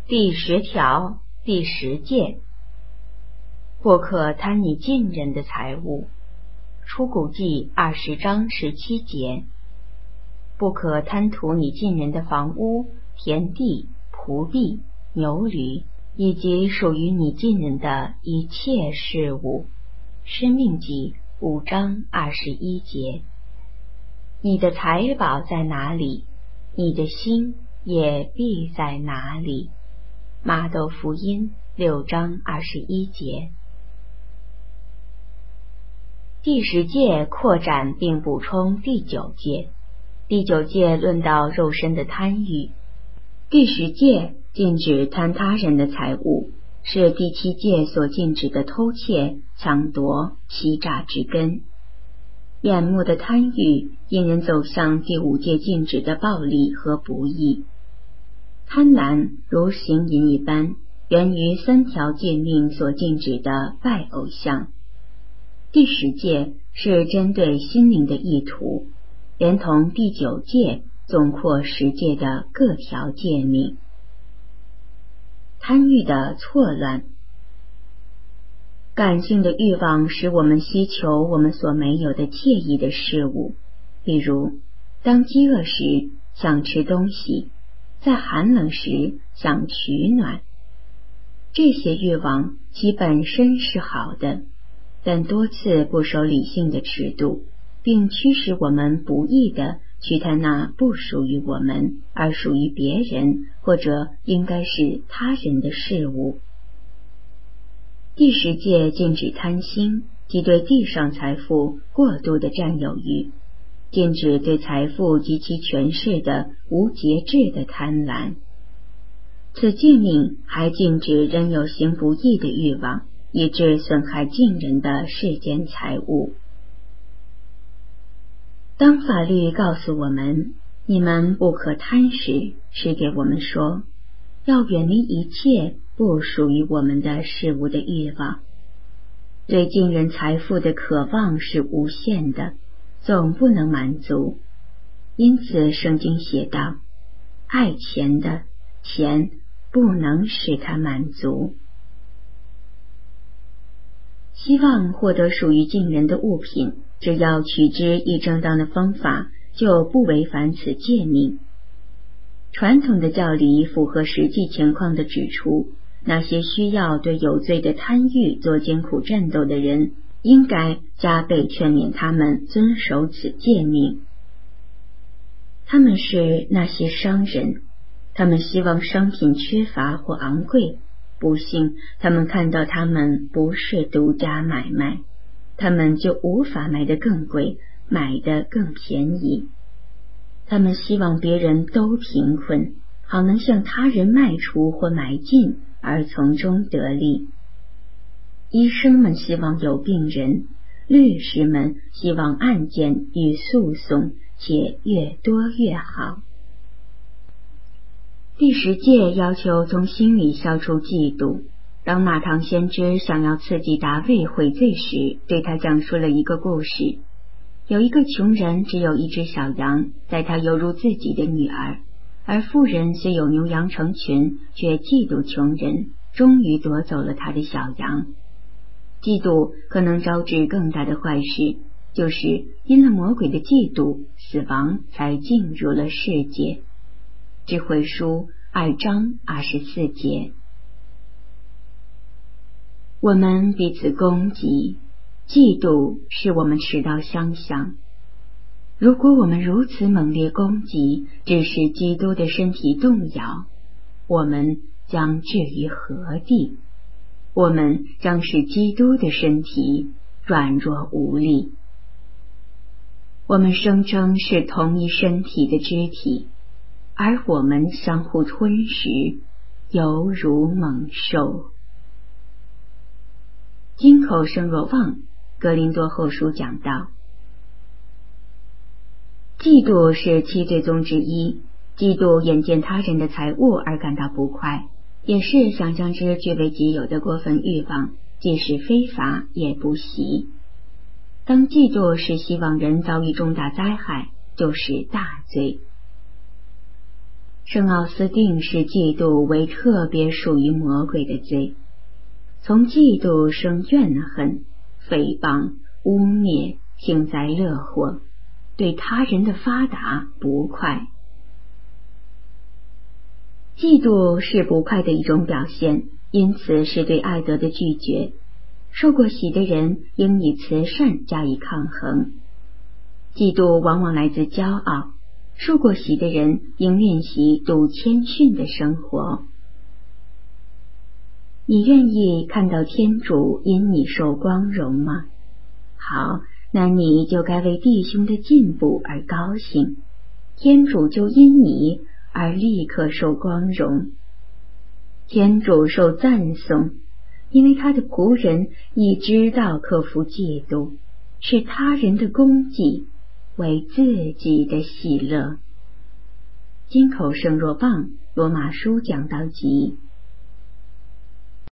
第10条第10戒，不可贪你近人的财物。出谷记20章17节。不可贪图你近人的房屋、田地、仆婢、牛驴，以及属于你近人的一切事物。申命记5章21节。你的财宝在哪里，你的心也必在哪里。马窦福音6章21节。第10戒扩展并补充第9戒。第9戒论到肉身的贪欲。第10戒禁止贪他人的财物，是第7戒所禁止的偷窃、抢夺、欺诈之根。眼目的贪欲引人走向第5戒禁止的暴力和不义。贪婪如行淫一般，源于3条诫命所禁止的拜偶像。第10戒是针对心灵的意图，连同第9戒总括10戒的各条诫命。贪欲的错乱。感性的欲望使我们希求我们所没有的惬意的事物，比如当饥饿时想吃东西，在寒冷时想取暖。这些欲望其本身是好的，但多次不守理性的尺度，并驱使我们不义地去贪那不属于我们而属于别人或者应该是他人的事物。第10戒禁止贪心，即对地上财富过度的占有欲，禁止对财富及其权势的无节制的贪婪。此诫命还禁止人有行不义的欲望，以致损害近人的世间财物。当法律告诉我们你们不可贪时，是给我们说要远离一切不属于我们的事物的欲望。对近人财富的渴望是无限的，总不能满足。因此圣经写道，爱钱的，钱不能使他满足。希望获得属于近人的物品，只要取之以正当的方法，就不违反此诫命。传统的教理符合实际情况地指出，那些需要对有罪的贪欲做艰苦战斗的人，应该加倍劝勉他们遵守此诫命。他们是那些商人，他们希望商品缺乏或昂贵，不幸他们看到他们不是独家买卖，他们就无法卖得更贵，买得更便宜。他们希望别人都贫困，好能向他人卖出或买进，而从中得利。医生们希望有病人，律师们希望案件与诉讼，且越多越好。第10戒要求从心里消除嫉妒。当纳堂先知想要刺激大卫悔罪时，对他讲述了一个故事。有一个穷人只有一只小羊，待他犹如自己的女儿，而富人虽有牛羊成群，却嫉妒穷人，终于夺走了他的小羊。嫉妒可能招致更大的坏事，就是因了魔鬼的嫉妒，死亡才进入了世界。智慧书2章24节。我们彼此攻击，嫉妒使我们迟到相向。如果我们如此猛烈攻击，致使基督的身体动摇，我们将置于何地？我们将使基督的身体软弱无力。我们声称是同一身体的肢体，而我们相互吞食，犹如猛兽。金口圣若望哥林多后书讲道，嫉妒是7罪宗之一，嫉妒眼见他人的财物而感到不快，也是想将之据为己有的过分欲望，即使非法也不喜。当嫉妒是希望人遭遇重大灾害，就是大罪。 圣奥斯定视嫉妒为特别属于魔鬼的罪，从嫉妒生怨恨、诽谤、污蔑、幸灾乐祸，对他人的发达不快。嫉妒是不快的一种表现，因此是对爱德的拒绝。受过喜的人应以慈善加以抗衡。嫉妒往往来自骄傲，受过喜的人应练习笃谦逊的生活。你愿意看到天主因你受光荣吗？好，那你就该为弟兄的进步而高兴，天主就因你而立刻受光荣。天主受赞颂，因为他的仆人已知道克服嫉妒，是他人的功绩，为自己的喜乐。金口圣若望，罗马书讲道集